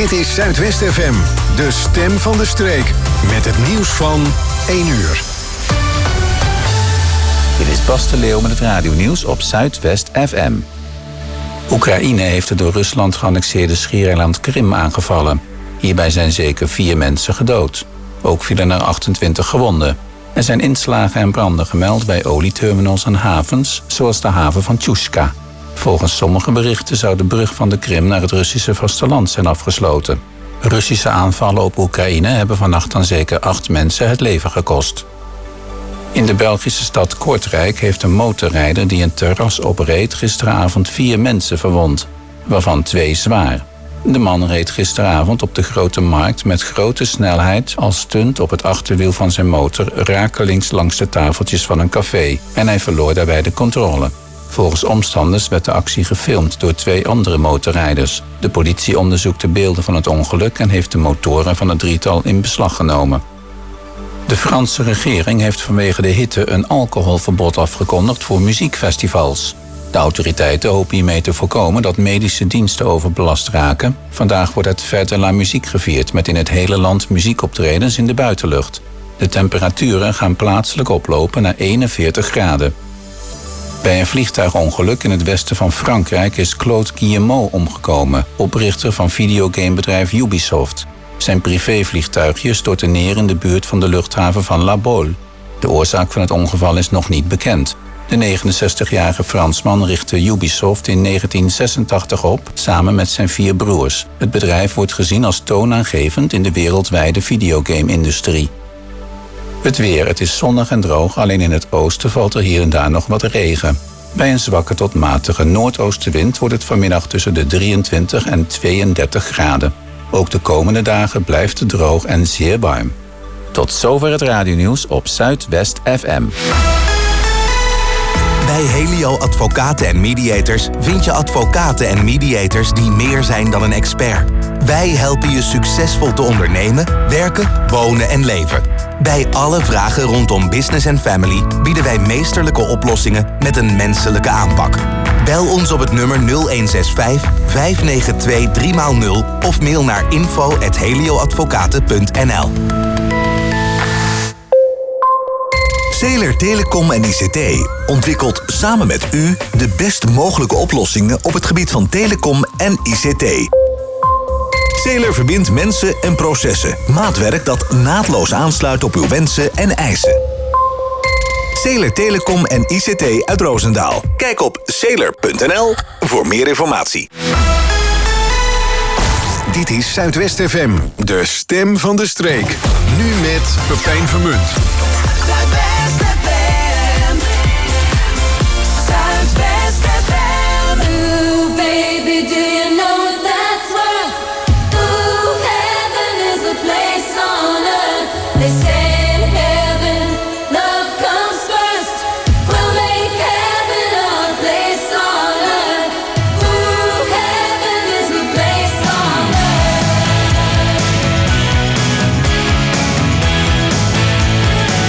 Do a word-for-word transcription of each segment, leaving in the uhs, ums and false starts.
Dit is Zuidwest F M, de stem van de streek. Met het nieuws van één uur. Dit is Bas de Leeuw met het radionieuws op Zuidwest F M. Oekraïne heeft het door Rusland geannexeerde schiereiland Krim aangevallen. Hierbij zijn zeker vier mensen gedood. Ook vielen er achtentwintig gewonden. Er zijn inslagen en branden gemeld bij olieterminals en havens, zoals de haven van Tjushka. Volgens sommige berichten zou de brug van de Krim naar het Russische vasteland zijn afgesloten. Russische aanvallen op Oekraïne hebben vannacht aan zeker acht mensen het leven gekost. In de Belgische stad Kortrijk heeft een motorrijder die een terras opreed gisteravond vier mensen verwond, waarvan twee zwaar. De man reed gisteravond op de Grote Markt met grote snelheid als stunt op het achterwiel van zijn motor rakelings langs de tafeltjes van een café en hij verloor daarbij de controle. Volgens omstanders werd de actie gefilmd door twee andere motorrijders. De politie onderzoekt de beelden van het ongeluk en heeft de motoren van het drietal in beslag genomen. De Franse regering heeft vanwege de hitte een alcoholverbod afgekondigd voor muziekfestivals. De autoriteiten hopen hiermee te voorkomen dat medische diensten overbelast raken. Vandaag wordt het Fête de la Musique gevierd met in het hele land muziekoptredens in de buitenlucht. De temperaturen gaan plaatselijk oplopen naar eenenveertig graden. Bij een vliegtuigongeluk in het westen van Frankrijk is Claude Guillemot omgekomen, oprichter van videogamebedrijf Ubisoft. Zijn privévliegtuigje stortte neer in de buurt van de luchthaven van La Baule. De oorzaak van het ongeval is nog niet bekend. De negenenzestigjarige Fransman richtte Ubisoft in negentien zesentachtig op, samen met zijn vier broers. Het bedrijf wordt gezien als toonaangevend in de wereldwijde videogame-industrie. Het weer, het is zonnig en droog, alleen in het oosten valt er hier en daar nog wat regen. Bij een zwakke tot matige noordoostenwind wordt het vanmiddag tussen de drieëntwintig en tweeëndertig graden. Ook de komende dagen blijft het droog en zeer warm. Tot zover het radionieuws op Zuidwest F M. Bij Helio Advocaten en Mediators vind je advocaten en mediators die meer zijn dan een expert. Wij helpen je succesvol te ondernemen, werken, wonen en leven. Bij alle vragen rondom business en family bieden wij meesterlijke oplossingen met een menselijke aanpak. Bel ons op het nummer nul een zes vijf, vijf negen twee, drie nul of mail naar info at helioadvocaten punt n l. Zeeler Telecom en I C T ontwikkelt samen met u de best mogelijke oplossingen op het gebied van telecom en I C T. Zeeler verbindt mensen en processen. Maatwerk dat naadloos aansluit op uw wensen en eisen. Zeeler Telecom en I C T uit Roosendaal. Kijk op zeeler punt n l voor meer informatie. Dit is Zuidwest F M, de stem van de streek. Nu met Pepijn Vermunt. Zuidwest F M. Zuidwest F M. Ooh, baby, do you know what that's worth? Ooh, heaven is a place on earth. They say in heaven, love comes first. We'll make heaven our place on earth. Ooh, heaven is a place on earth.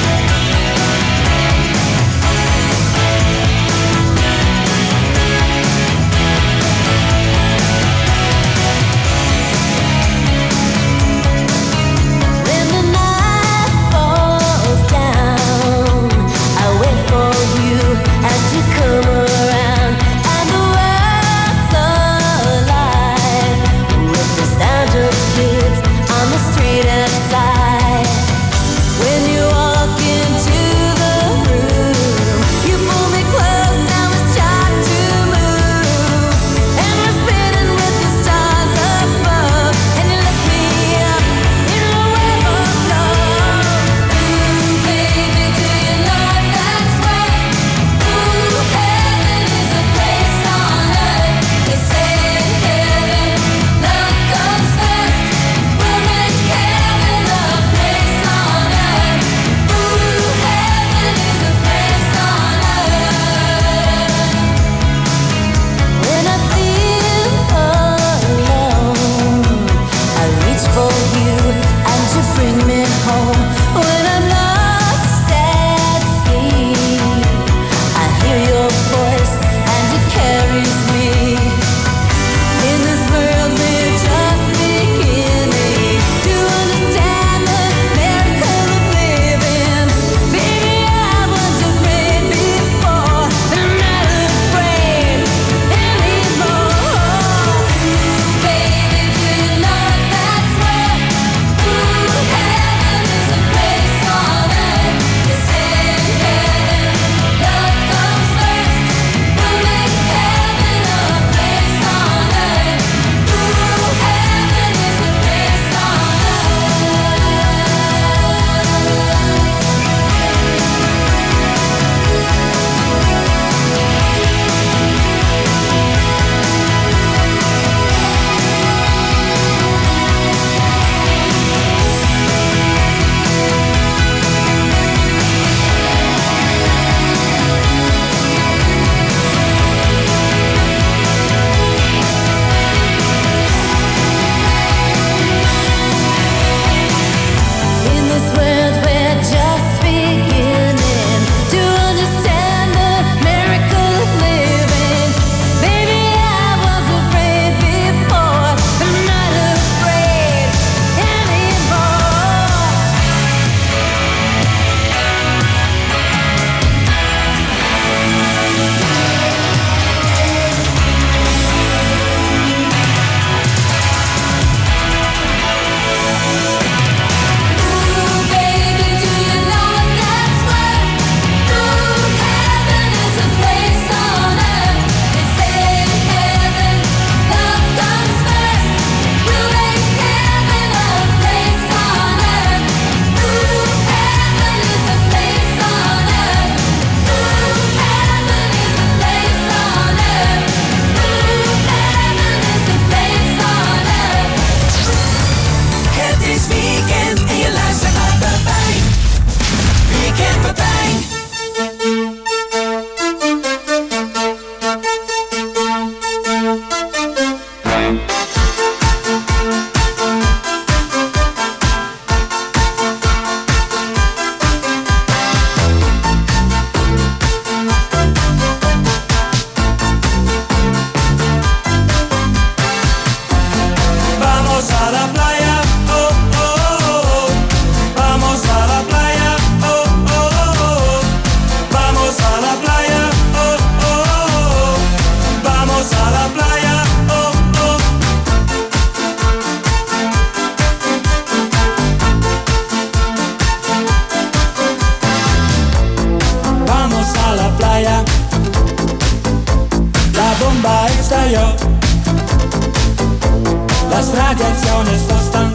las radiaciones tostan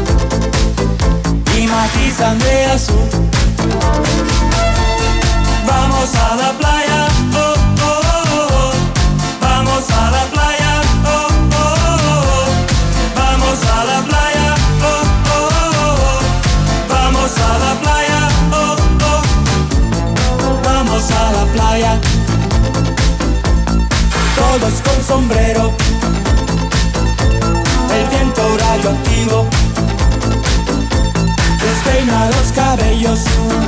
y matizan de azul. Vamos a la playa, oh, oh, oh, oh. Vamos a la playa, oh, oh, oh. Vamos a la playa, oh, oh, oh. Vamos a la playa, oh, oh. Vamos a la playa. Todos con sombrero, el viento radioactivo despeina los cabellos.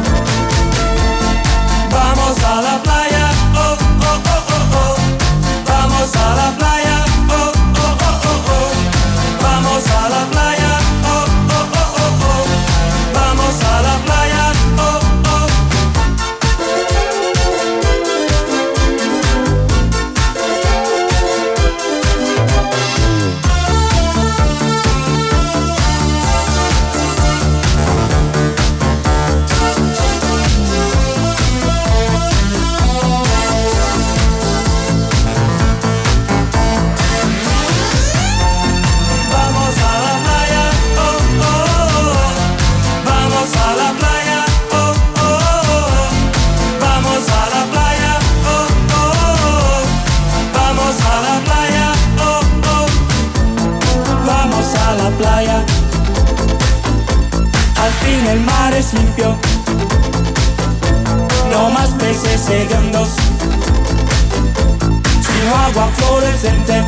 Vamos a la playa, oh, oh, oh, oh, oh. Vamos a la playa, oh, oh, oh, oh, oh. Vamos a la playa, oh, oh, oh, oh, oh. Vamos a la playa, oh, oh. Playa. Al fin el mar es limpio, no más peces hediondos, sino agua fluorescente.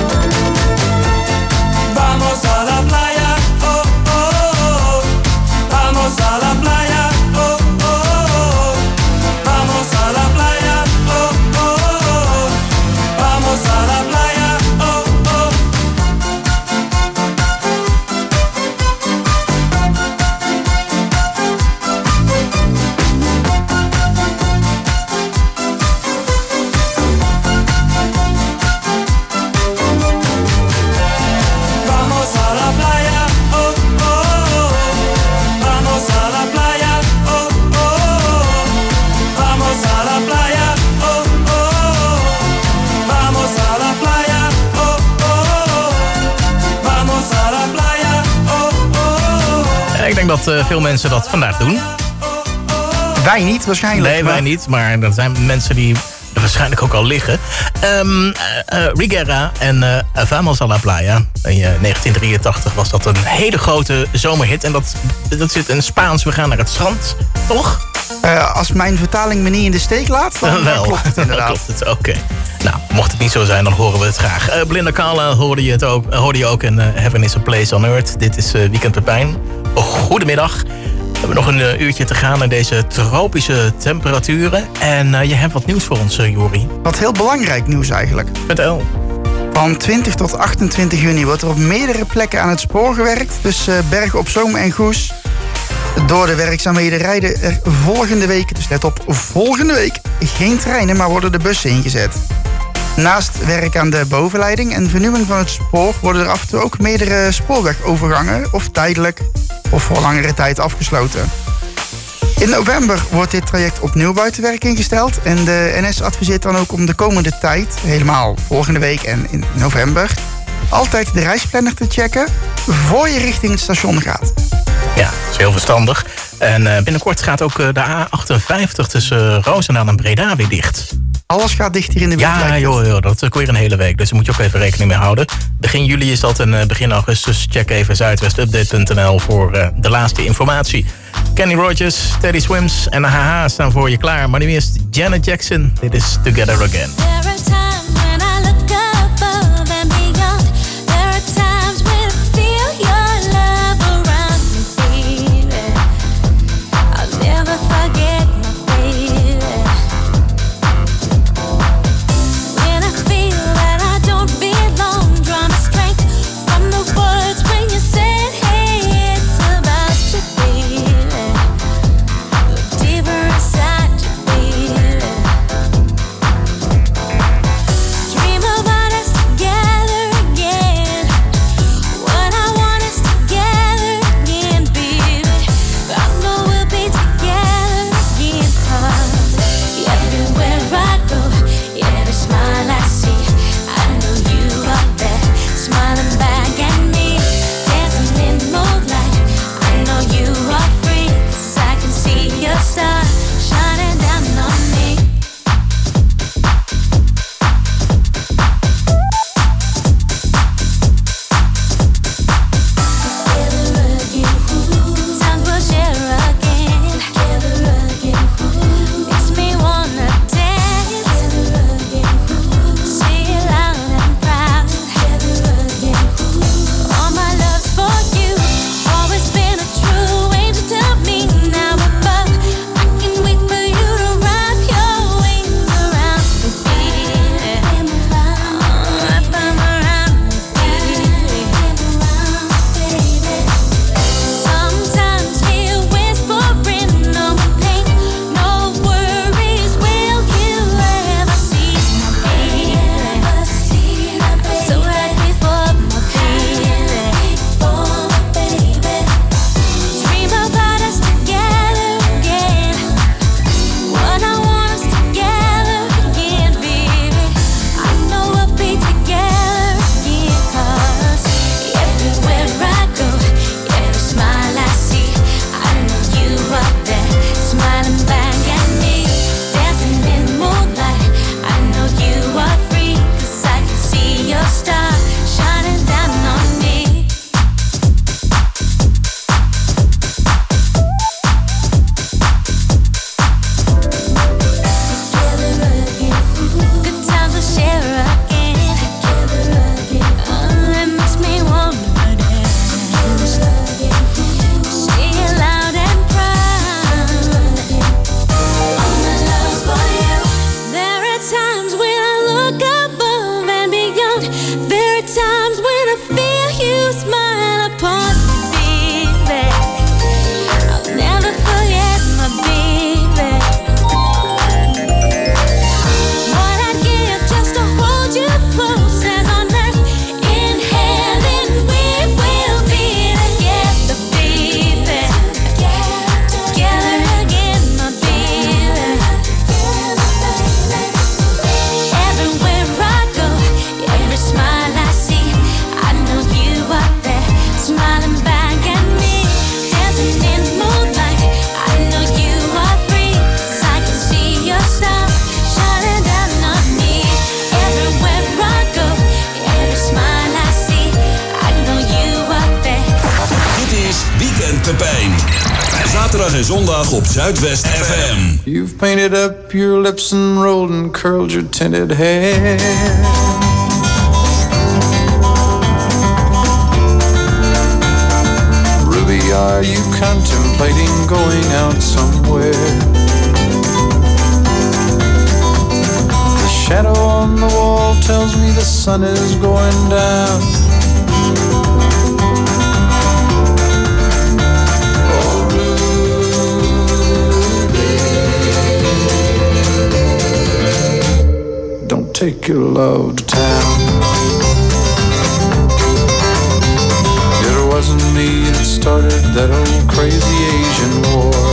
Vamos a la playa, oh, oh, oh. Vamos a la playa, oh, oh, oh. Vamos a la playa, oh, oh, oh. Vamos a la playa, oh, oh. Ik denk dat uh, veel mensen dat vandaag doen. Wij niet, waarschijnlijk. Nee, wij niet. Maar er zijn mensen die er waarschijnlijk ook al liggen. Um, uh, uh, Rigera en uh, Vamos a la Playa. In uh, negentien drieëntachtig was dat een hele grote zomerhit. En dat, dat zit in Spaans. We gaan naar het strand, toch? Uh, als mijn vertaling me niet in de steek laat, dan uh, wel. Klopt het inderdaad. klopt het, oké. Okay. Nou, mocht het niet zo zijn, dan horen we het graag. Uh, Belinda Carlisle hoorde je, het ook, hoorde je ook in uh, Heaven is a Place on Earth. Dit is uh, Weekend Pepijn. Oh, goedemiddag. We hebben nog een uh, uurtje te gaan naar deze tropische temperaturen. En uh, je hebt wat nieuws voor ons, uh, Jori. Wat heel belangrijk nieuws eigenlijk. Vertel. Van twintig tot achtentwintig juni wordt er op meerdere plekken aan het spoor gewerkt. Dus uh, Bergen op Zoom en Goes. Door de werkzaamheden rijden er volgende week, dus let op, volgende week geen treinen, maar worden de bussen ingezet. Naast werk aan de bovenleiding en vernieuwing van het spoor worden er af en toe ook meerdere spoorwegovergangen, of tijdelijk of voor langere tijd afgesloten. In november wordt dit traject opnieuw buiten werking gesteld en de N S adviseert dan ook om de komende tijd, helemaal volgende week en in november, altijd de reisplanner te checken voor je richting het station gaat. Ja, dat is heel verstandig. En uh, binnenkort gaat ook uh, de A achtenvijftig tussen uh, Roosendaal en Breda weer dicht. Alles gaat dicht hier in de buurt. Ja, joh, joh, dat is weer een hele week. Dus daar moet je ook even rekening mee houden. Begin juli is dat en uh, begin augustus. Check even zuidwestupdate punt n l voor uh, de laatste informatie. Kenny Rogers, Teddy Swims en H H staan voor je klaar. Maar nu eerst Janet Jackson. Dit is Together Again. Deeper inside your feeling. Zaterdag en zondag op Zuidwest F M. You've painted up your lips and rolled and curled your tinted hair. Ruby, are you contemplating going out somewhere? The shadow on the wall tells me the sun is going down. Take your love to town. It wasn't me that started that old crazy Asian war,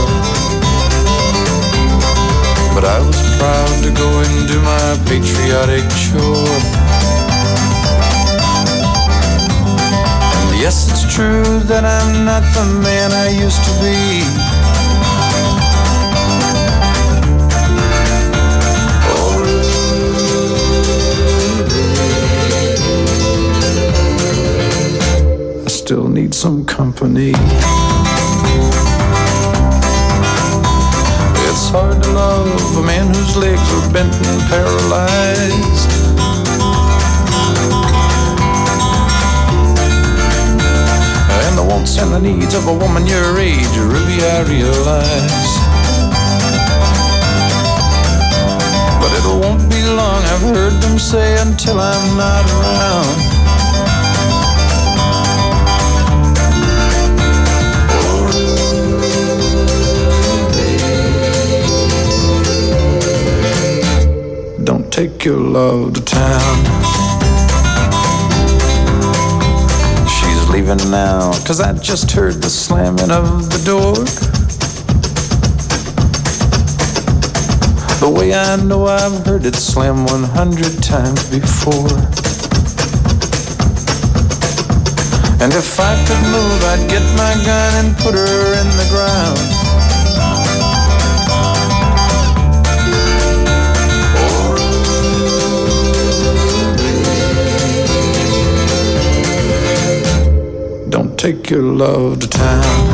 but I was proud to go and do my patriotic chore. And yes, it's true that I'm not the man I used to be. Still need some company. It's hard to love a man whose legs are bent and paralyzed. And the wants and the needs of a woman your age, Ruby, I realize. But it won't be long, I've heard them say, until I'm not around. Don't take your love to town. She's leaving now, 'cause I just heard the slamming of the door. The way I know I've heard it slam one hundred times before. And if I could move, I'd get my gun and put her in the ground. Don't take your love to town.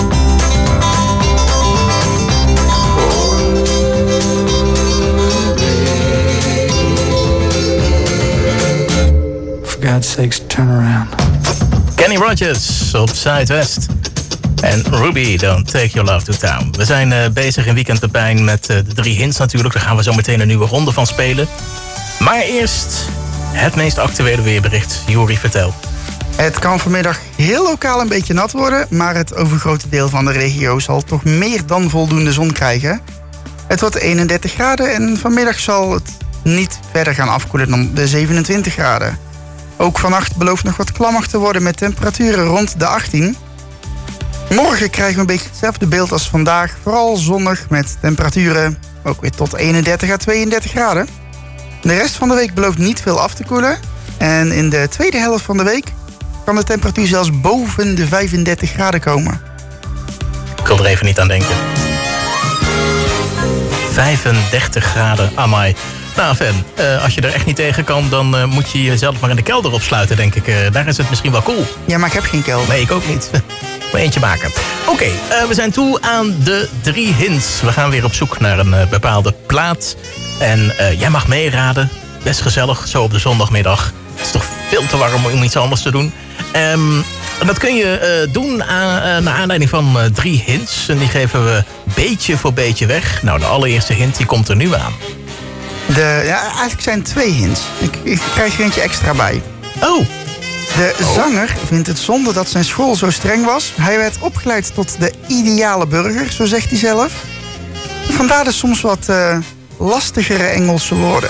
For God's sakes, turn around. Kenny Rogers op Zuidwest. En Ruby, Don't Take Your Love to Town. We zijn uh, bezig in Weekend Pepijn met uh, de drie hints natuurlijk. Daar gaan we zo meteen een nieuwe ronde van spelen. Maar eerst het meest actuele weerbericht. Jori, vertel. Het kan vanmiddag heel lokaal een beetje nat worden, maar het overgrote deel van de regio zal toch meer dan voldoende zon krijgen. Het wordt eenendertig graden en vanmiddag zal het niet verder gaan afkoelen dan de zevenentwintig graden. Ook vannacht belooft nog wat klammer te worden met temperaturen rond de achttien. Morgen krijgen we een beetje hetzelfde beeld als vandaag, vooral zonnig met temperaturen ook weer tot eenendertig à tweeëndertig graden. De rest van de week belooft niet veel af te koelen en in de tweede helft van de week kan de temperatuur zelfs boven de vijfendertig graden komen. Ik wil er even niet aan denken. vijfendertig graden, amai. Nou, Fan, uh, als je er echt niet tegen kan, dan uh, moet je jezelf maar in de kelder opsluiten, denk ik. Uh, daar is het misschien wel cool. Ja, maar ik heb geen kelder. Nee, ik ook niet. Maar eentje maken. Oké, okay, uh, we zijn toe aan de drie hints. We gaan weer op zoek naar een uh, bepaalde plaat. En uh, jij mag meeraden. Best gezellig, zo op de zondagmiddag. Het is toch veel te warm om iets anders te doen. Um, dat kun je uh, doen aan, uh, naar aanleiding van uh, drie hints. En die geven we beetje voor beetje weg. Nou, de allereerste hint die komt er nu aan. De, ja, eigenlijk zijn het twee hints. Ik, ik krijg er eentje extra bij. Oh. De oh. zanger vindt het zonde dat zijn school zo streng was. Hij werd opgeleid tot de ideale burger, zo zegt hij zelf. Vandaar dus soms wat uh, lastigere Engelse woorden.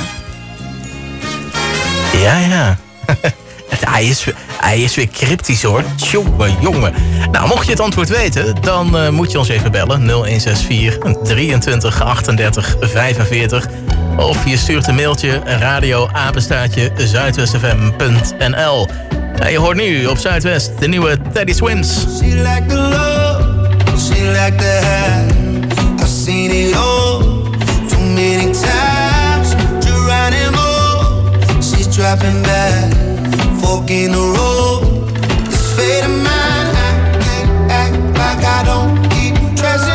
Ja, ja. Hij is, hij is weer cryptisch hoor. Jongen, jongen. Nou, mocht je het antwoord weten, dan uh, moet je ons even bellen. nul een zes vier drieëntwintig achtendertig vijfenveertig. Of je stuurt een mailtje, radio apenstaartje zuidwestfm punt n l. En je hoort nu op Zuidwest de nieuwe Teddy Swims. She like the love, she like the high. I've seen it all, too many times. Geronimo, she's dropping back. Fork in the road, this fate of mine. I can't act like I don't keep treasure.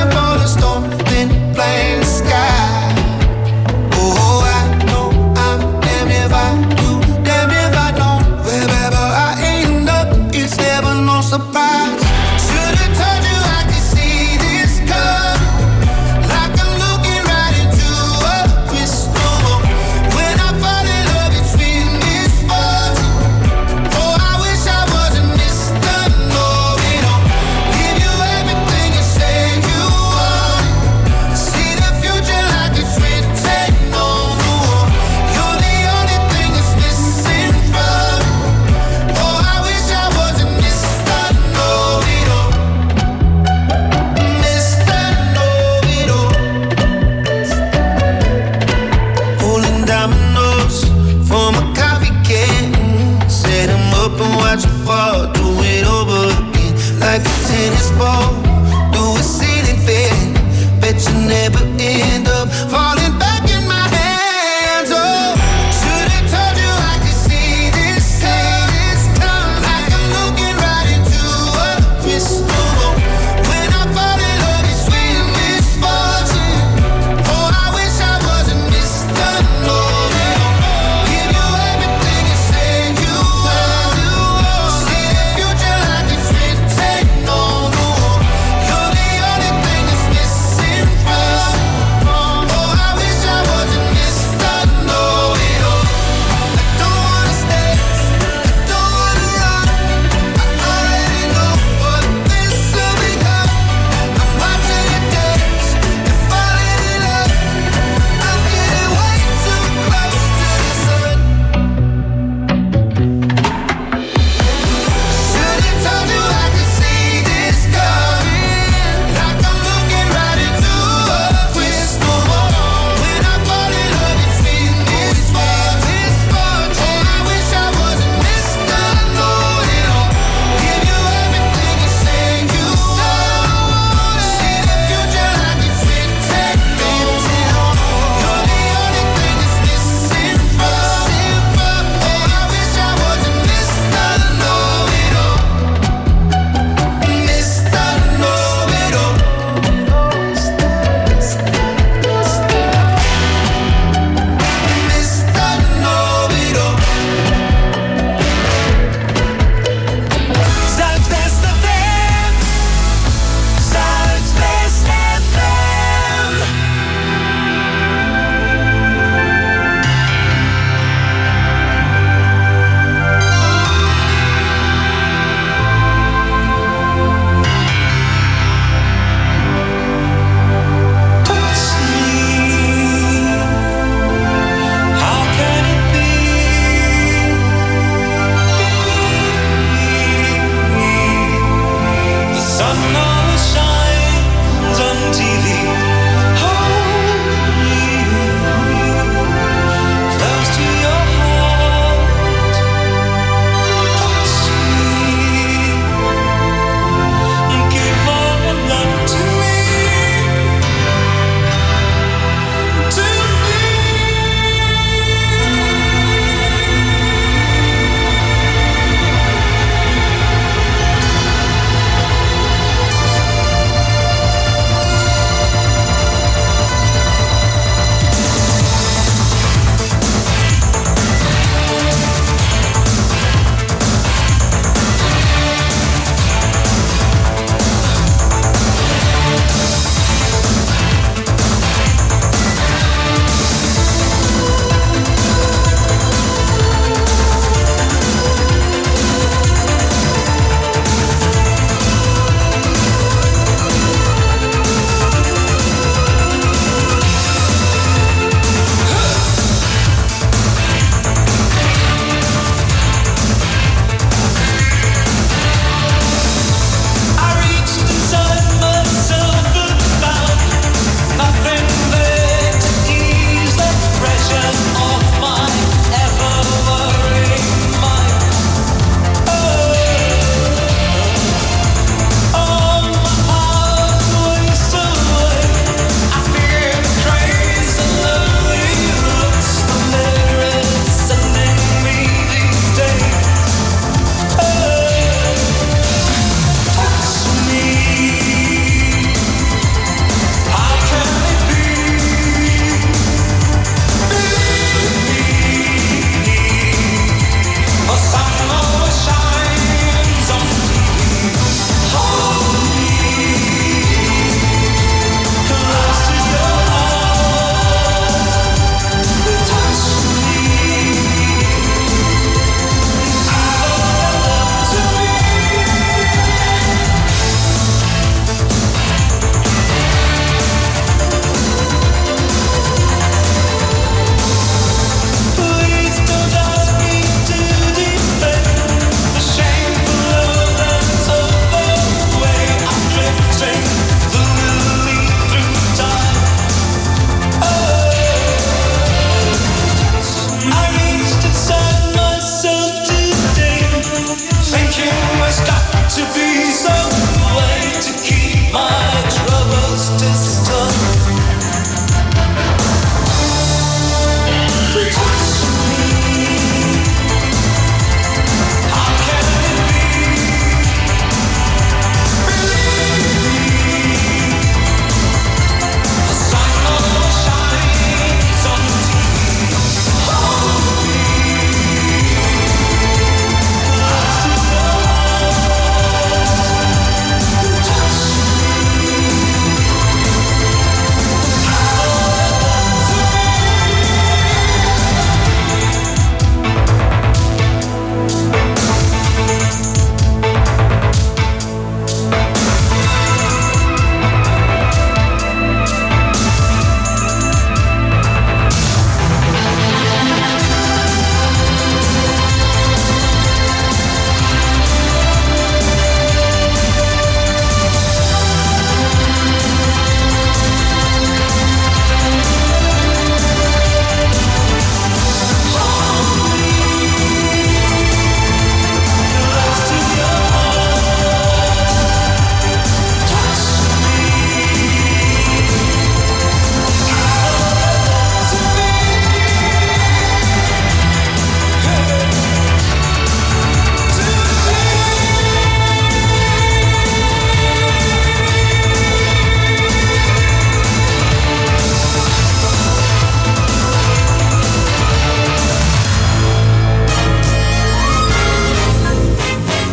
tennis ball through a ceiling fan. Bet you never end up falling back in my hands. Oh, should've told you I could see this coming. Like I'm looking right into a crystal ball. When I fall in love, it's sweet misfortune. Oh, I wish I wasn't Mister Know-it-all. Give you everything you say you will. See the future like it's written on the wall.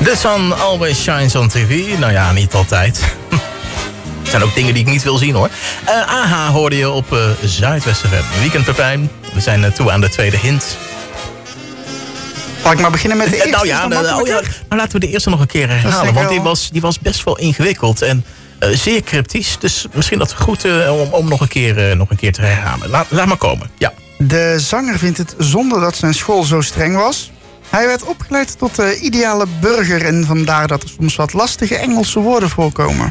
The sun always shines on T V. Nou ja, niet altijd. Er zijn ook dingen die ik niet wil zien hoor. Uh, A H hoorde je op uh, Zuidwest F M. Weekend Pepijn. We zijn uh, toe aan de tweede hint. Zal ik maar beginnen met de eerste? Nou ja, nou, oh ja, nou laten we de eerste nog een keer herhalen. Want die was, die was best wel ingewikkeld en uh, zeer cryptisch. Dus misschien dat het goed uh, om, om nog, een keer, uh, nog een keer te herhalen. Laat, laat maar komen, ja. De zanger vindt het zonde dat zijn school zo streng was. Hij werd opgeleid tot de ideale burger en vandaar dat er soms wat lastige Engelse woorden voorkomen.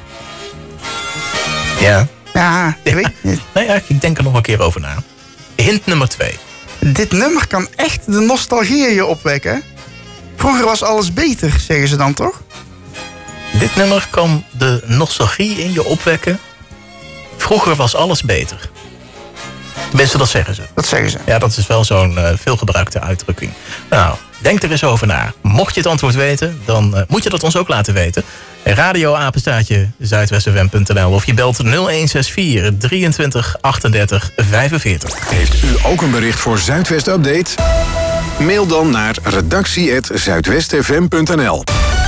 Ja. Ja, ik ja. weet niet. Nee, ja, ik denk er nog een keer over na. Hint nummer twee. Dit nummer kan echt de nostalgie in je opwekken. Vroeger was alles beter, zeggen ze dan toch? Dit nummer kan de nostalgie in je opwekken. Vroeger was alles beter. Tenminste, dat zeggen ze. Dat zeggen ze. Ja, dat is wel zo'n uh, veelgebruikte uitdrukking. Nou, denk er eens over na. Mocht je het antwoord weten, dan uh, moet je dat ons ook laten weten. radioapenstaatje zuidwest f m punt n l of je belt nul een zes vier drieëntwintig achtendertig vijfenveertig. Heeft u ook een bericht voor Zuidwest Update? Mail dan naar redactie at zuidwest f m punt n l.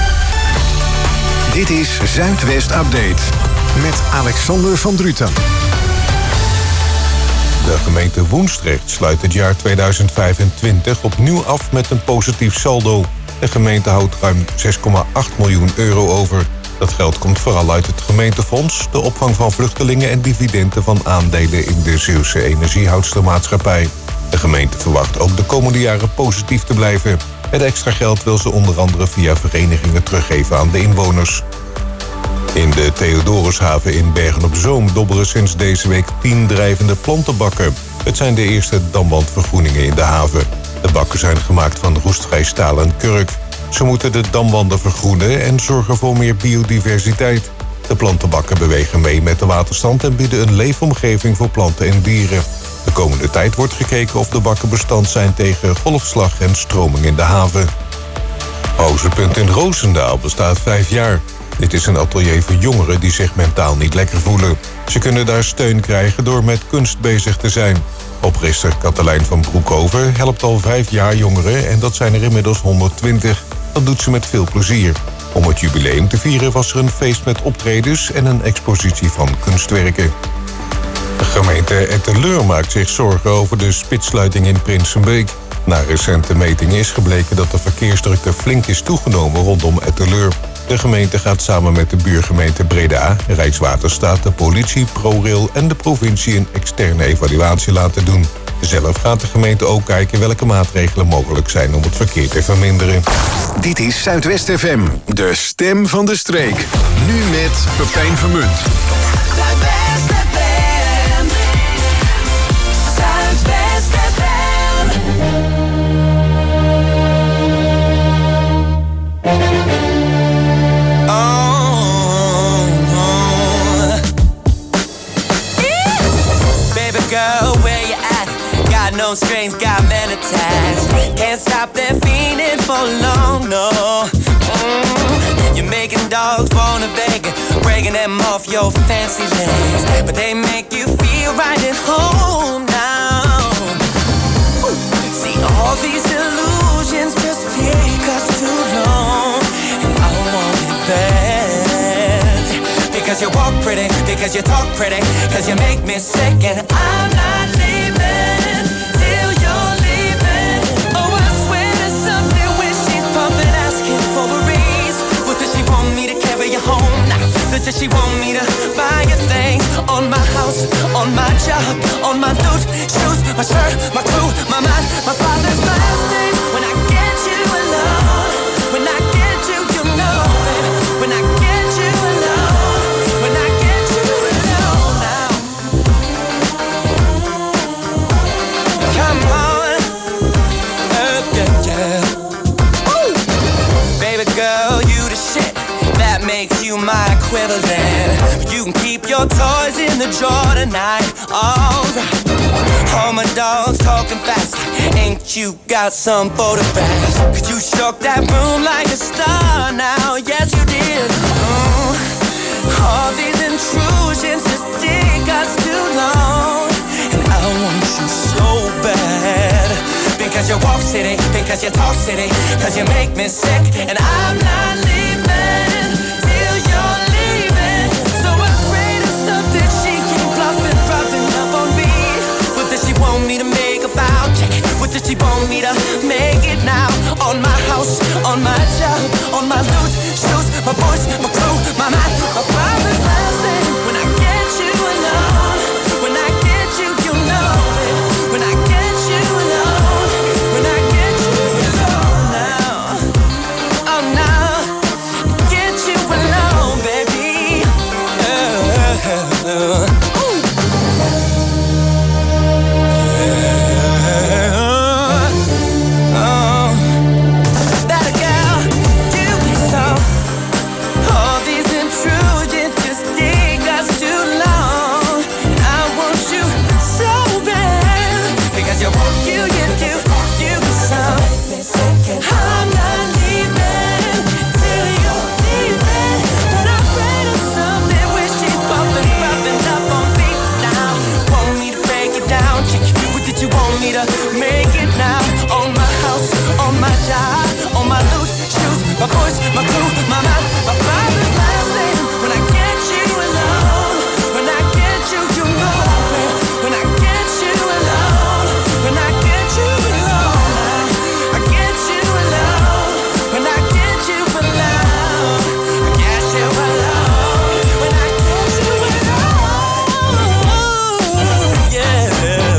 Dit is Zuidwest Update met Alexander van Druten. De gemeente Woensdrecht sluit het jaar tweeduizend vijfentwintig opnieuw af met een positief saldo. De gemeente houdt ruim zes komma acht miljoen euro over. Dat geld komt vooral uit het gemeentefonds, de opvang van vluchtelingen en dividenden van aandelen in de Zeeuwse Energiehoudstermaatschappij. De gemeente verwacht ook de komende jaren positief te blijven. Het extra geld wil ze onder andere via verenigingen teruggeven aan de inwoners. In de Theodorushaven in Bergen-op-Zoom dobberen sinds deze week tien drijvende plantenbakken. Het zijn de eerste damwandvergroeningen in de haven. De bakken zijn gemaakt van roestvrij staal en kurk. Ze moeten de damwanden vergroenen en zorgen voor meer biodiversiteit. De plantenbakken bewegen mee met de waterstand en bieden een leefomgeving voor planten en dieren. De komende tijd wordt gekeken of de bakken bestand zijn tegen golfslag en stroming in de haven. Pauzepunt in Roosendaal bestaat vijf jaar. Dit is een atelier voor jongeren die zich mentaal niet lekker voelen. Ze kunnen daar steun krijgen door met kunst bezig te zijn. Oprichter Katelijn van Broekhoven helpt al vijf jaar jongeren en dat zijn er inmiddels honderdtwintig. Dat doet ze met veel plezier. Om het jubileum te vieren was er een feest met optredens en een expositie van kunstwerken. De gemeente Etteleur maakt zich zorgen over de spitssluiting in Prinsenbeek. Na recente metingen is gebleken dat de verkeersdrukte flink is toegenomen rondom Etteleur. De gemeente gaat samen met de buurgemeente Breda, Rijkswaterstaat, de politie, ProRail en de provincie een externe evaluatie laten doen. Zelf gaat de gemeente ook kijken welke maatregelen mogelijk zijn om het verkeer te verminderen. Dit is Zuidwest F M, de stem van de streek. Nu met Pepijn Vermunt. Zuidwest F M. Zuidwest F M. Girl, where you at? Got no strings, got men attached. Can't stop that feeling for long, no. Mm. You're making dogs wanna beg, breaking them off your fancy legs, but they make you feel right at home now. Ooh. See, all these illusions just take us too long, and I want it bad. Because you walk pretty, because you talk pretty, because you make me sick, and I'm not leaving till you're leaving. Oh, I swear to something when she's pumping, asking for a raise. What does she want me to carry you home? Nah, does she want me to buy a thing? On my house, on my job, on my loot, shoes, my shirt, my crew, my mind, my father's last name. When I get you alone, when I get you, you know, baby, when I get you alone. Girl, you the shit that makes you my equivalent. You can keep your toys in the drawer tonight. Alright. All my dogs talking fast. Ain't you got some photographs? Cause you shook that room like a star now. Yes, you did. Mm. All these intrusions just take us too long, and I want you so bad. Because you walk city, because you talk city, because you make me sick, and I'm not Did you want me to make it now? On my house, on my job, on my loot, shoes, my voice, my crew, my mind, my father's last name. When I get you alone, when I get you, you know it. When I get you alone, when I get you alone now, oh now, get you alone, baby. Uh, uh, uh. Make it now. On my house, on my job, on my loot, shoes, my voice, my crew, my mouth, my father's last name. When I get you alone, when I get you, you know it. When I get you alone, when I get you alone, I get you alone. When I get you alone, I get you alone. When I get you alone, yeah.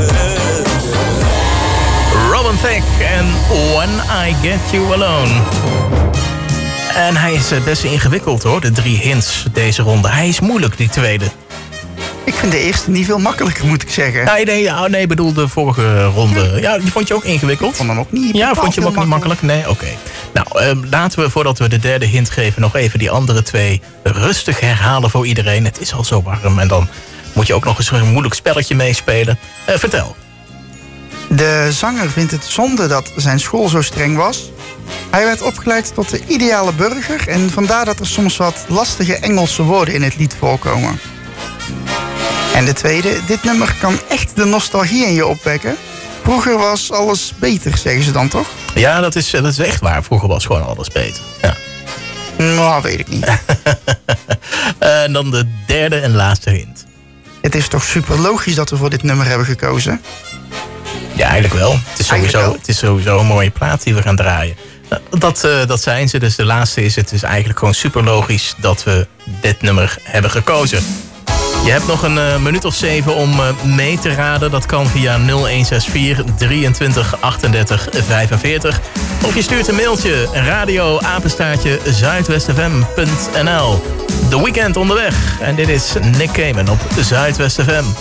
Robin Thicke en When I Get You Alone. En hij is best ingewikkeld hoor, de drie hints deze ronde. Hij is moeilijk, die tweede. Ik vind de eerste niet veel makkelijker, moet ik zeggen. Nee, nee, oh, nee, bedoel de vorige ronde. Ja, die vond je ook ingewikkeld? Ik vond hem ook niet. Ja, vond je hem ook niet makkelijk? Nee, oké. Okay. Nou, eh, laten we voordat we de derde hint geven nog even die andere twee rustig herhalen voor iedereen. Het is al zo warm en dan moet je ook nog eens een moeilijk spelletje meespelen. Uh, vertel. De zanger vindt het zonde dat zijn school zo streng was. Hij werd opgeleid tot de ideale burger en vandaar dat er soms wat lastige Engelse woorden in het lied voorkomen. En de tweede, dit nummer kan echt de nostalgie in je opwekken. Vroeger was alles beter, zeggen ze dan toch? Ja, dat is, dat is echt waar. Vroeger was gewoon alles beter. Ja. Nou, weet ik niet. En dan de derde en laatste hint. Het is toch super logisch dat we voor dit nummer hebben gekozen? Ja, eigenlijk wel. Het is sowieso, het is sowieso een mooie plaat die we gaan draaien. Dat, uh, dat zijn ze. Dus de laatste is het is eigenlijk gewoon super logisch dat we dit nummer hebben gekozen. Je hebt nog een uh, minuut of zeven om uh, mee te raden. Dat kan via nul een zes vier drieëntwintig achtendertig vijfenveertig. Of je stuurt een mailtje radio apenstaartje zuidwestfm punt n l. The Weekend onderweg. En dit is Nick Cayman op Zuidwest F M.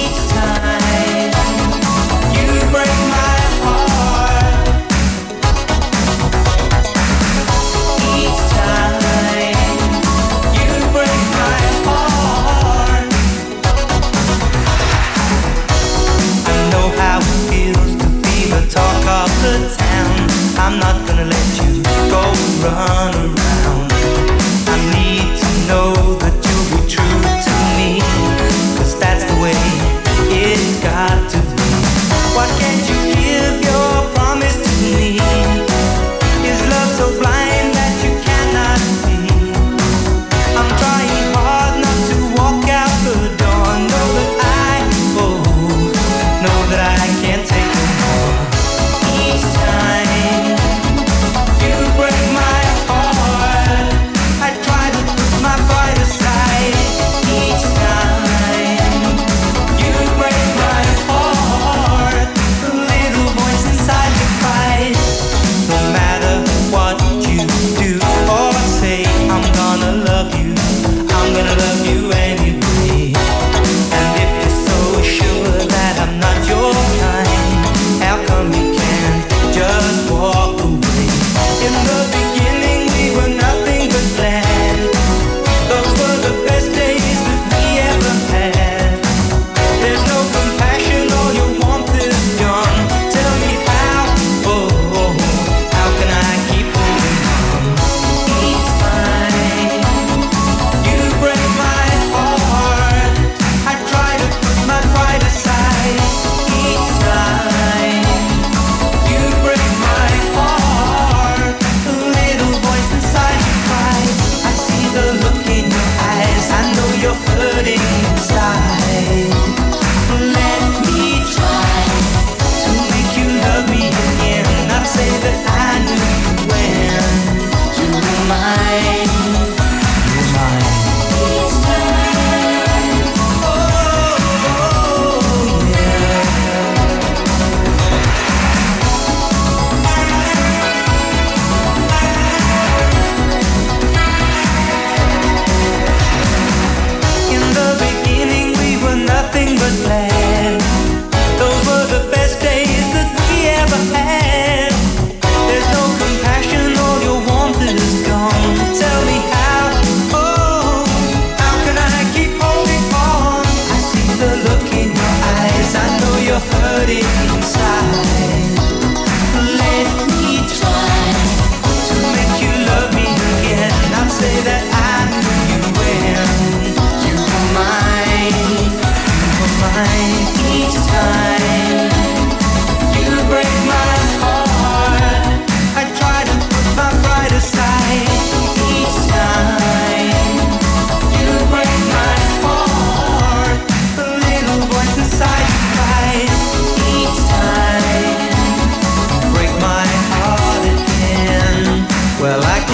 I'm not gonna let you go run around. I need to know that you'll be true to me, 'cause that's the way it's got to be. Why can't you give your promise to me? Is love so blind that you cannot see? I'm trying hard not to walk out the door. Know that I, oh, know that I can't take it more. Each time you break my heart,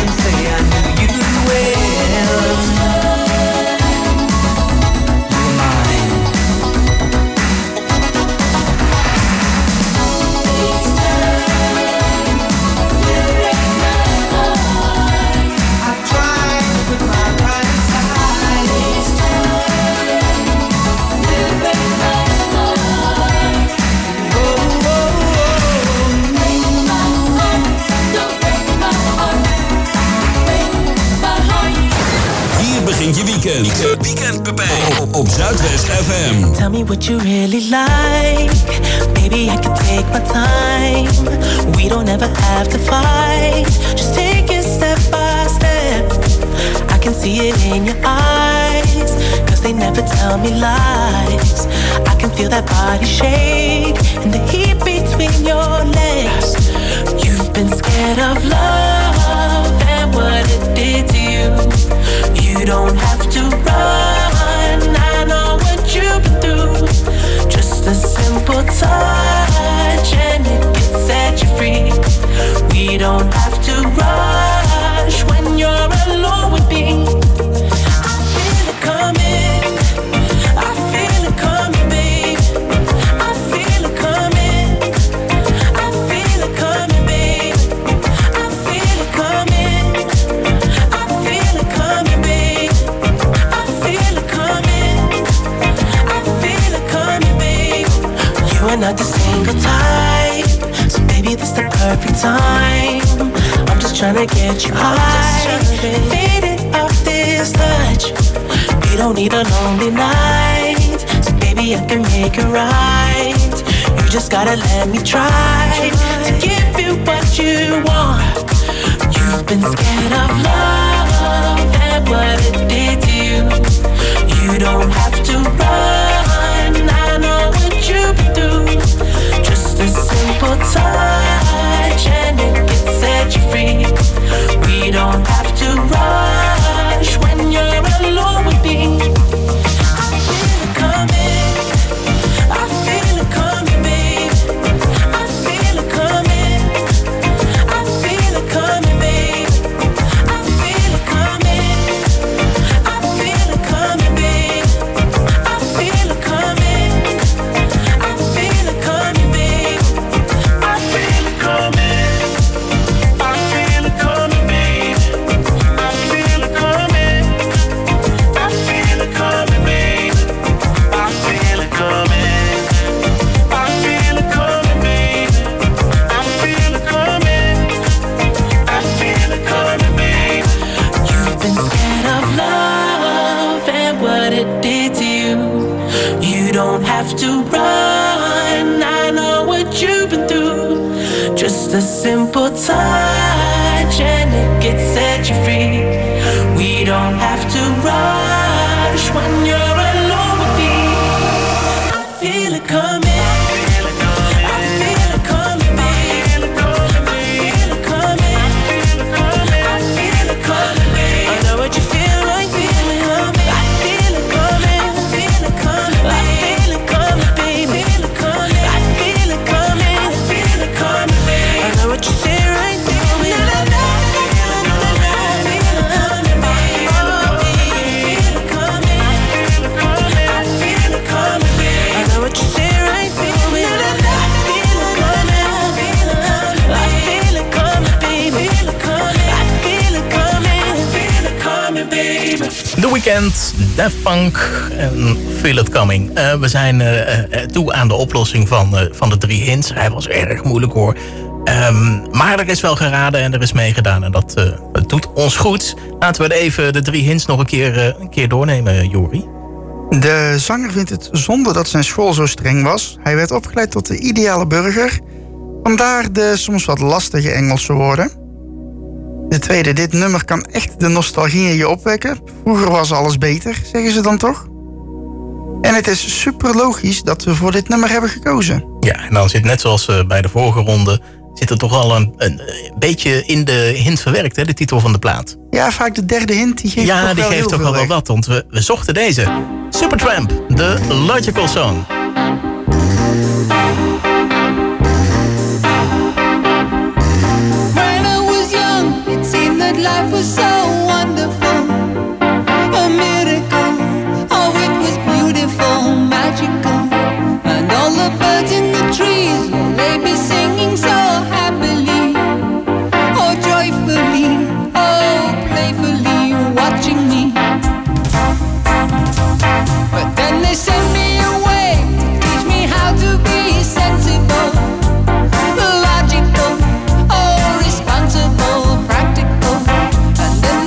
can say I knew you well. You're mine. Each time you break my heart, I've tried to put my pride aside. Each time you break my heart, oh, oh, oh. Break my heart, don't break my heart. Break my heart. Hier begint je weekend. Weekend Pepijn op, op Zuidwest F M. Tell me what you really like. Maybe I can take my time. We don't ever have to fight. Just take it step by step. I can see it in your eyes, cause they never tell me lies. I can feel that body shake and the heat between your legs. You've been scared of love and what it did to you. You don't have to run, I know what you've been through. Just a simple touch and it can set you free. We don't have to rush when you're alone with me. I feel it coming, I feel it coming, babe. I feel it coming, I feel it coming, babe. I feel it coming, I feel it coming, babe. I feel it coming, I feel it coming, babe. You are not the single type, so baby this the perfect time. I'm just tryna get you high, faded off this touch. We don't need a lonely night, so baby I can make it right. You just gotta let me try to give you what you want. You've been scared of love and what it did to you. You don't have to run, I know what you've been through. Just a simple touch and it can set you free. We don't have to rush when you're alone with me. I feel it coming, I feel it coming, babe. I feel it coming, I feel it coming, babe. I feel it coming, I feel it coming, babe. I feel it coming, I feel it coming, babe. I feel it coming, I feel it coming, babe. I feel it coming, I feel it coming, babe. I feel it coming, I feel it coming, babe. I feel it coming, I feel it coming, babe. You've been scared of love and what it did to you. You don't have to run, I know what you've been through. Just a simple touch and it gets set you free. We don't have to rush when you're alone with me. I feel it coming, I feel it coming, babe. I feel it coming, I feel it coming, babe. I know what you feel like, feel it coming. I feel it coming, I feel it coming, I feel it coming, baby. I feel it coming, I feel it coming, babe. I know what you say right now. The Weeknd, Daft Punk en Feel It Coming. Uh, we zijn uh, uh, toe aan de oplossing van, uh, van de drie hints. Hij was erg moeilijk hoor. Um, maar er is wel geraden en er is meegedaan. En dat, uh, dat doet ons goed. Laten we even de drie hints nog een keer, uh, een keer doornemen, Jori. De zanger vindt het zonde dat zijn school zo streng was. Hij werd opgeleid tot de ideale burger. Vandaar de soms wat lastige Engelse woorden. De tweede, dit nummer kan echt de nostalgie in je opwekken. Vroeger was alles beter, zeggen ze dan toch? En het is super logisch dat we voor dit nummer hebben gekozen. Ja, en dan zit net zoals uh, bij de vorige ronde... zit er toch al een, een, een beetje in de hint verwerkt, hè, de titel van de plaat. Ja, vaak de derde hint, die geeft ja, toch die wel geeft heel toch veel wel weg. wat, want we, we zochten deze. Supertramp, The Logical Song. When I was young, it seemed that life was so wonderful, a miracle. Oh, it was beautiful, magical. And all the birds in the trees, well, they be singing so happily, oh, joyfully, oh, playfully, watching me. But then they sent me away to teach me how to be sensible, logical, oh, responsible, practical. And then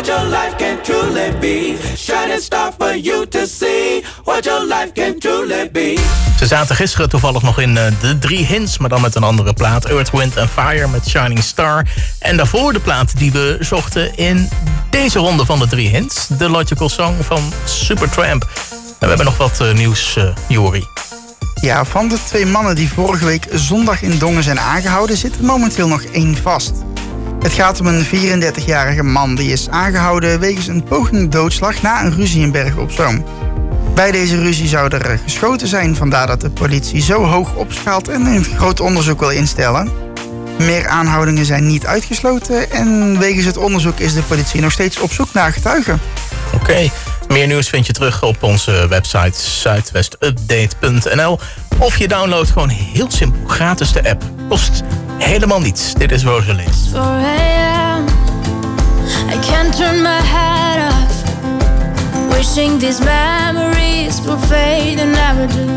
what your life can truly be. Shining star for you to see what your life can truly be. Ze zaten gisteren toevallig nog in uh, de drie hints, maar dan met een andere plaat. Earth, Wind and Fire met Shining Star. En daarvoor de plaat die we zochten in deze ronde van de drie hints. The Logical Song van Supertramp. En we hebben nog wat uh, nieuws, uh, Jori. Ja, van de twee mannen die vorige week zondag in Dongen zijn aangehouden, zit er momenteel nog één vast. Het gaat om een vierendertigjarige man die is aangehouden wegens een poging doodslag na een ruzie in Bergen op Zoom. Bij deze ruzie zou er geschoten zijn, vandaar dat de politie zo hoog opschaalt en een groot onderzoek wil instellen. Meer aanhoudingen zijn niet uitgesloten en wegens het onderzoek is de politie nog steeds op zoek naar getuigen. Oké, okay. Meer nieuws vind je terug op onze website zuidwestupdate punt n l. Of je downloadt gewoon heel simpel gratis de app. Kost helemaal niets. Dit is Rosalie. four a.m. I can't turn my head off. Wishing these memories will fade and never do.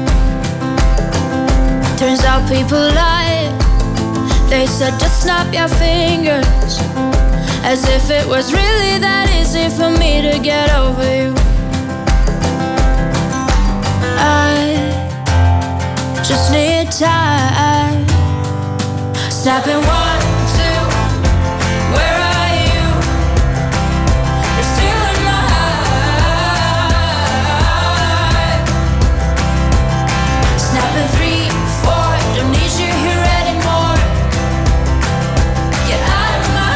Turns out people lie. They said just snap your fingers. As if it was really that easy for me to get over you. I just need time. Snapping one, two, where are you? You're still in my heart. Snapping three, four, don't need you here anymore. Get out of my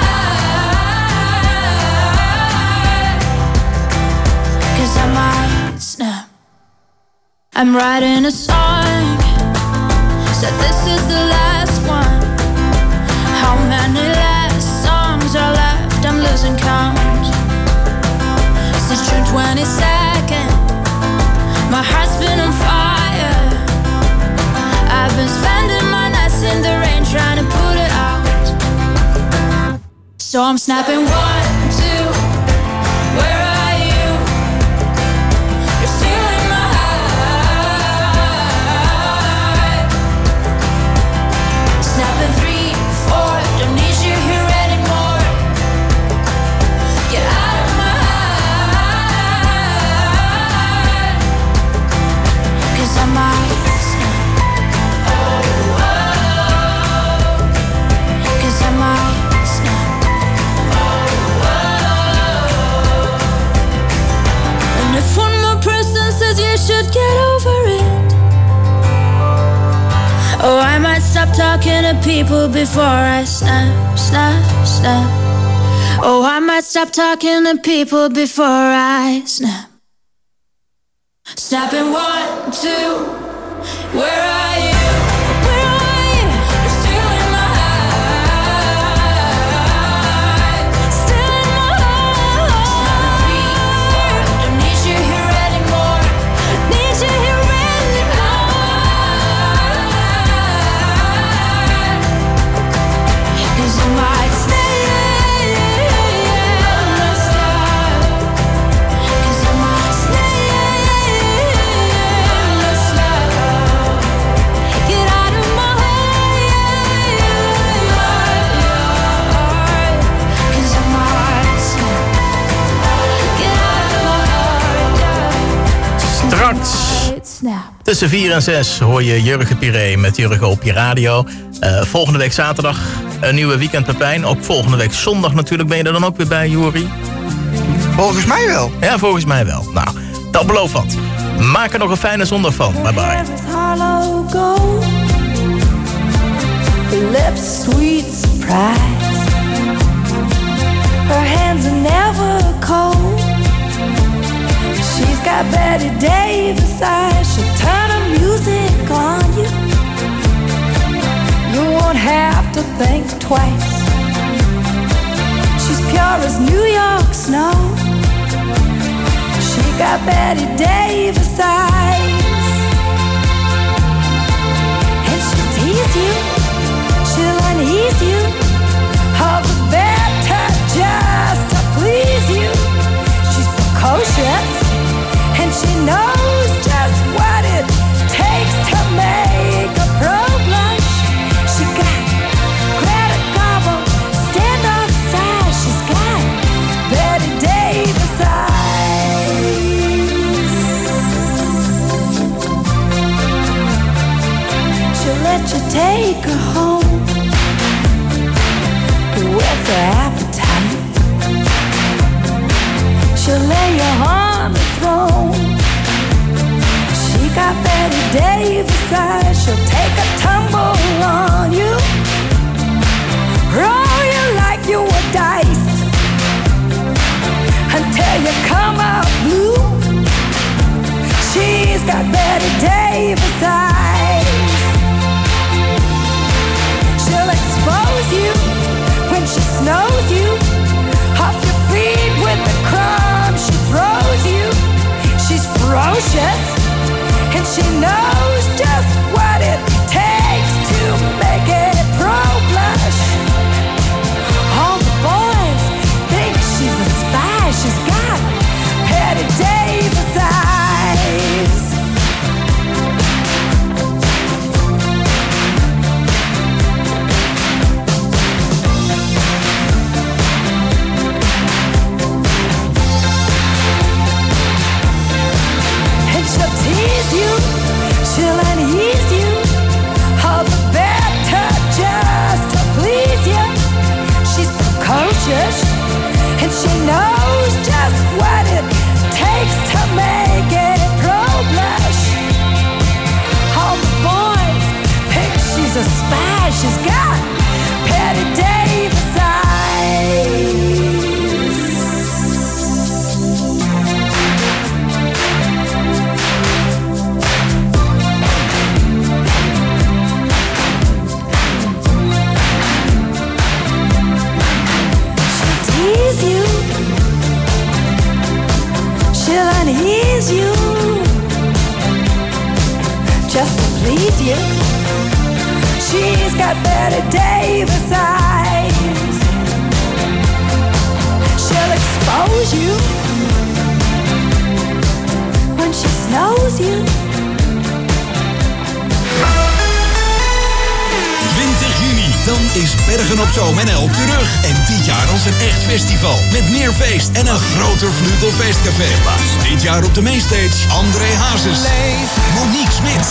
heart. Cause I might snap. I'm writing a song. Said this is the last one. How many last songs are left? I'm losing count. Since June twenty-second, my heart's been on fire. I've been spending my nights in the rain trying to put it out. So I'm snapping one, two, where are you? You're still in my heart. Snapping three, four, don't need you here anymore. Get out of my heart. Cause I might snap. Oh, oh. Cause I might snap. Oh, oh. And if one more person says you should get over it, oh, I might stop talking to people before I snap, snap, snap. Oh, I might stop talking to people before I snap. Snapping one, two, where are you? Where are you? You're still in my heart. Still in my heart. Snapping three, four, don't need you here anymore. Need you here anymore. Cause I might stay in my star. Cause I might stay in my star. Get out of my heart. Cause I might snap. Get out of my heart. Straks tussen vier en zes hoor je Jurgen Piré met Jurgen op je radio. Uh, volgende week zaterdag een nieuwe Weekend Pepijn. Ook volgende week zondag natuurlijk. Ben je er dan ook weer bij, Jori? Volgens mij wel. Ja, volgens mij wel. Nou, dat belooft wat. Maak er nog een fijne zondag van. Bye bye. Hollow gold, her lips sweet surprise. Her hands are never cold. She's got Betty Davis eyes. She'll turn her music on you. You won't have to think twice. She's pure as New York snow. She got Betty Davis eyes. And she'll tease you, she'll unease you. All the better just to please you. She's precocious, and she knows just what it takes to make a pro blush. She got Greta Garbo, stand off side. She's got Betty Davis. take her home with her appetite. She'll lay you on the throne. She got Betty Davis eyes. She'll take a tumble on you, roll you like you were dice until you come out blue. She's got Betty Davis eyes. She'll expose you when she snows you off your feet with the crumbs she throws you. She's ferocious and she knows just what it takes to make it pro-blush. All the boys think she's a spy. She's got Betty Davis eyes. And she'll tease you, she'll unease you, all the better just to please you. She's precocious and she knows just what it takes to make it pro-blush. All the boys think she's a spy. She's got Betty Davis eyes. You. She'll unease you just to please you. She's got Betty Davis eyes. She'll expose you when she snows you. twintig juni, dan is Bergen op Zoom N L terug. En dit jaar als een echt festival. Met meer feest en een groter Vlugelfeestcafé. Dit jaar op de mainstage André Hazes, Monique Smit,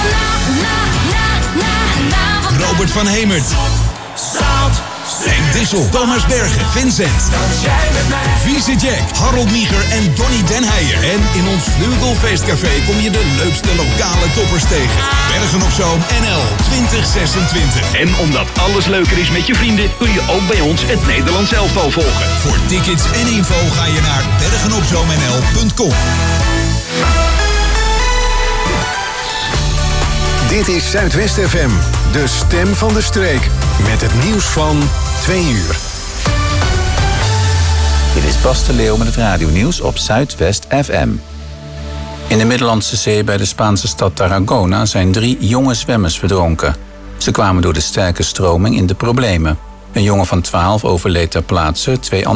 Robert van Hemert, Henk Dissel, Thomas Bergen, Vincent, Vieze Jack, Harold Mieger en Donny Den Heijer. En in ons Vlugelfeestcafé kom je de leukste lokale toppers tegen. Bergen op Zoom N L twintig zesentwintig. En omdat alles leuker is met je vrienden, kun je ook bij ons het Nederlands elftal volgen. Voor tickets en info ga je naar bergenopzoomnl punt com. Dit is Zuidwest F M, de stem van de streek. Met het nieuws van twee uur. Dit is Bas de Leeuw met het radionieuws op Zuidwest F M. In de Middellandse Zee bij de Spaanse stad Tarragona zijn drie jonge zwemmers verdronken. Ze kwamen door de sterke stroming in de problemen. Een jongen van twaalf overleed ter plaatse, twee